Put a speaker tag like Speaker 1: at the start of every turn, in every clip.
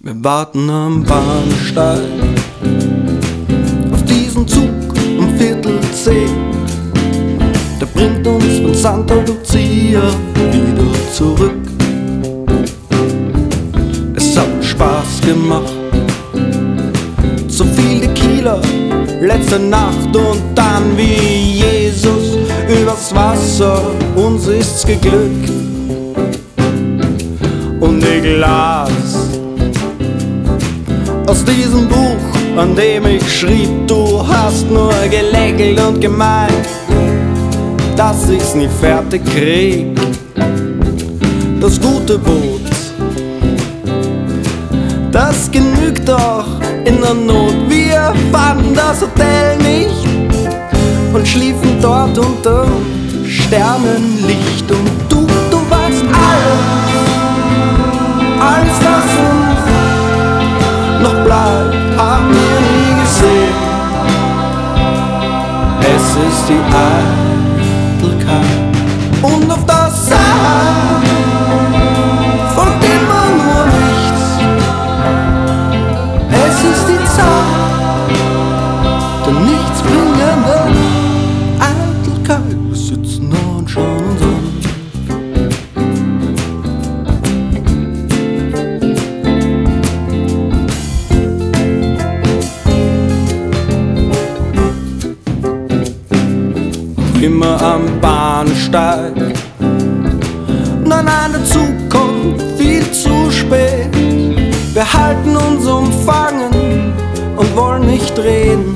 Speaker 1: Wir warten am Bahnsteig auf diesen Zug um 9:45. Der bringt uns von Santa Lucia wieder zurück. Es hat Spaß gemacht, so viele Kieler letzte Nacht und dann wie Jesus übers Wasser, uns ist's geglückt. Und ich las aus diesem Buch, an dem ich schrieb, du hast nur gelächelt und gemeint, dass ich's nie fertig krieg. Das gute Boot, das genügt doch in der Not. Wir fanden das Hotel nicht und schliefen dort unter Sternenlicht. Und du weißt alles, was uns noch bleibt, haben wir nie gesehen. Es ist die Eitelkeit und auf das Sein folgt immer nur nichts. Es ist die Zeit der nichtsbringenden Eitelkeit. Wir sitzen da und schauen uns an. Immer am Bahnsteig. Nein, der Zug kommt viel zu spät. Wir halten uns umfangen und wollen nicht reden.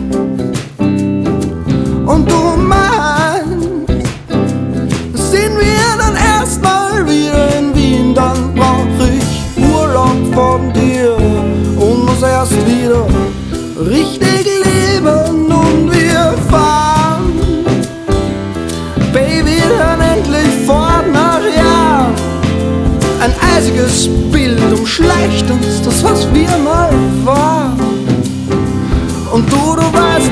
Speaker 1: Und du meinst, sind wir dann erstmal wieder in Wien, dann brauch ich Urlaub von dir und muss erst wieder richtig leben. Und wir fahren, Baby, dann endlich fort nach Jahren. Ein eisiges Bild umschleicht uns das, was wir mal waren. Und du weißt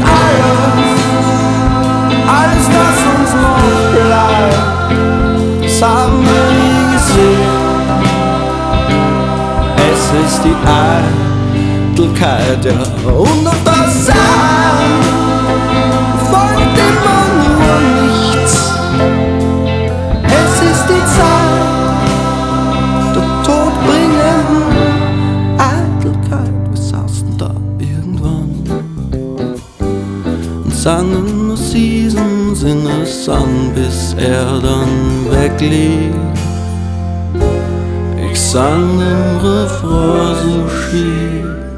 Speaker 1: alles, was uns noch bleibt, das haben wir nie gesehen. Es ist die Eitelkeit, ja, und auf das Sein folgt immer nur nichts. Es ist die Zeit der todbringenden Eitelkeit. Wir saßen da irgendwann und sangen nur Seasons in the Sun, bis er dann weglief. Ich sang den Refrain so schief.